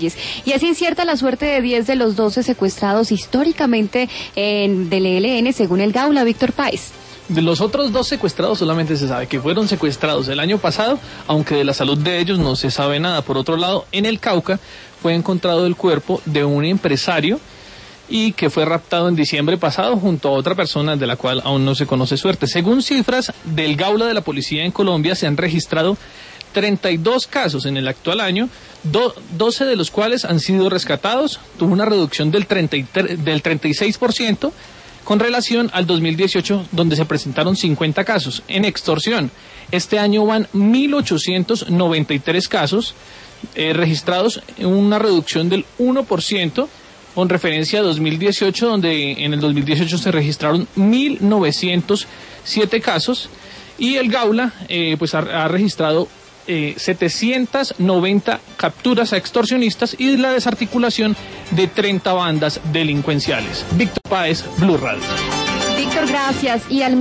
Y es incierta la suerte de 10 de los 12 secuestrados históricamente del ELN, según el Gaula. Víctor Páez. De los otros 2 secuestrados solamente se sabe que fueron secuestrados el año pasado, aunque de la salud de ellos no se sabe nada. Por otro lado, en el Cauca fue encontrado el cuerpo de un empresario y que fue raptado en diciembre pasado junto a otra persona de la cual aún no se conoce suerte. Según cifras del Gaula de la Policía en Colombia, se han registrado 32 casos en el actual año, 12 de los cuales han sido rescatados. Tuvo una reducción del 36% con relación al 2018, donde se presentaron 50 casos. En extorsión, este año van 1.893 casos registrados, una reducción del 1%, con referencia a 2018, donde en el 2018 se registraron 1.907 casos, y el Gaula pues ha registrado 790 capturas a extorsionistas y la desarticulación de 30 bandas delincuenciales. Víctor Páez, Blue Radio. Víctor, gracias. Y al